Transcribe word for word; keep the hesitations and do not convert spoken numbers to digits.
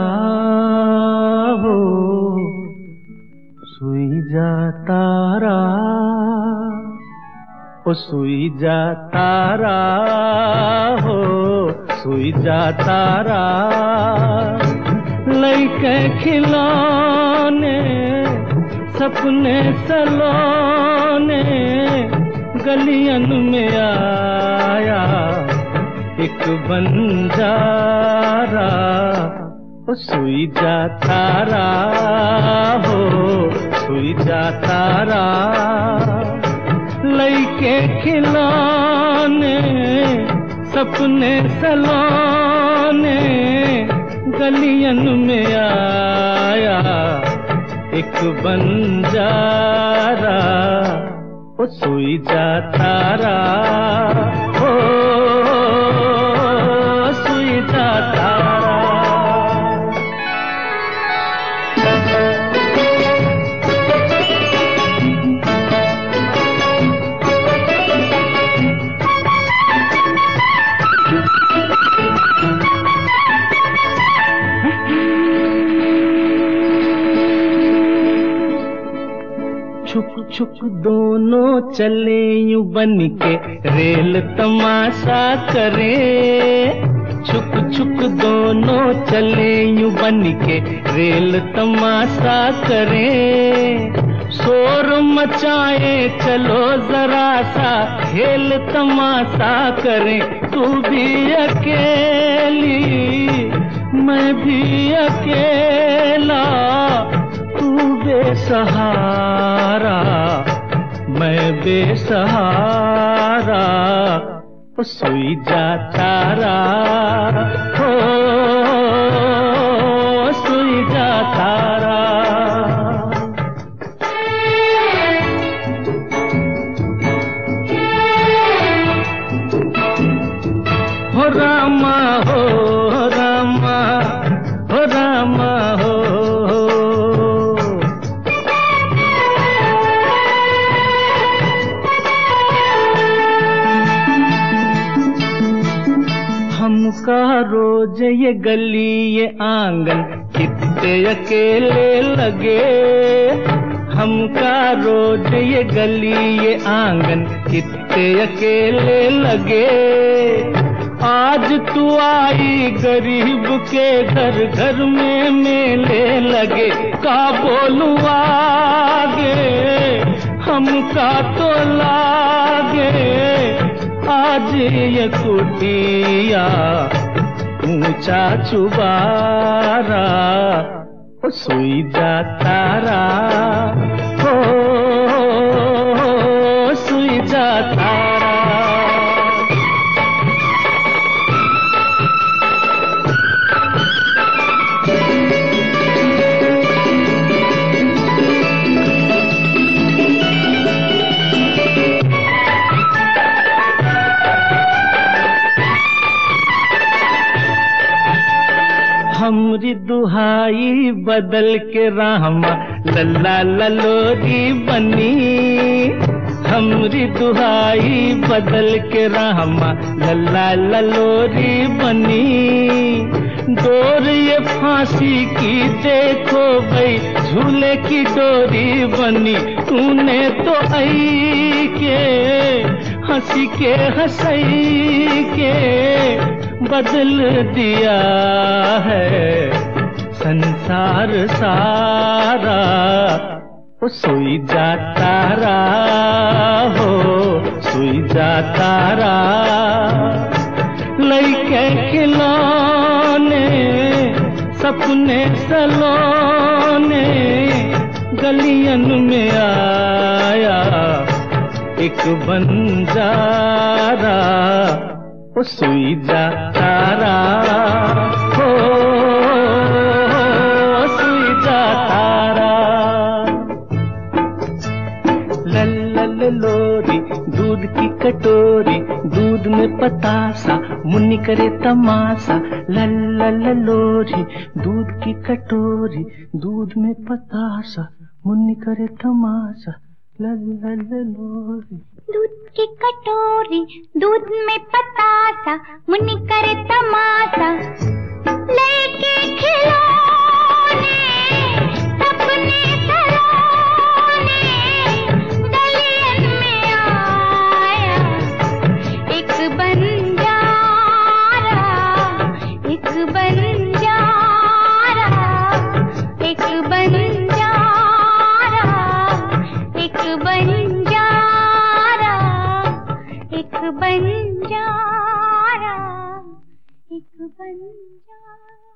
हो सुई जा तारा, ओ सुई जा तारा हो सुई जा तारा। लइके खिलौने सपने सलोने गलियन में आया एक बंजारा, ओ सुई जा तारा हो सुई जा तारा। लइके खिलौने सपने सलोने गलियन में आया एक बंजारा, ओ सुई जा तारा हो सुई जा तारा। छुक छुक दोनों चले यूं बन के रेल तमाशा करे, छुक छुक दोनों चले यूं बन के रेल तमाशा करे। शोर मचाए चलो जरा सा खेल तमाशा करें, तू भी अकेली मैं भी अकेला, तू बेसहारा मैं बेसहारा, ओ सुई जा तारा हो सुई जा तारा। हो रामा हो रामा हो रामा हो, हमका रोज ये गली ये आंगन कितने अकेले लगे, हमका रोज ये गली ये आंगन कितने अकेले लगे। आज तू आई गरीब के घर घर में मेले लगे, का बोलूं आगे हमका तो लागे आज ये कुटिया ऊंचा चुबारा, ओ सुई जा तारा हो सुई जा तारा। हमरी दुहाई बदल के रामा लल्ला ललोरी बनी, हमरी दुहाई बदल के रामा लल्ला ललोरी बनी। डोर ये फांसी की देखो भाई झूले की डोरी बनी, तूने तो आई के हंसी के हंसई के बदल दिया है संसार सारा, ओ सुई जा तारा हो सुई जा तारा। लइके खिलौने सपने सलोने गलियन में आया एक बंजारा, ओ सुई जा तारा हो सुई जा तारा। लल्ला लोरी दूध की कटोरी दूध में पतासा मुन्नी करे तमाशा, लल्ला लोरी दूध की कटोरी दूध में पतासा मुन्नी करे तमाशा, लल्ला लोरी दूध की कटोरी दूध में पतासा मुन्नी करे तमाशा। लेके खिला बन जा।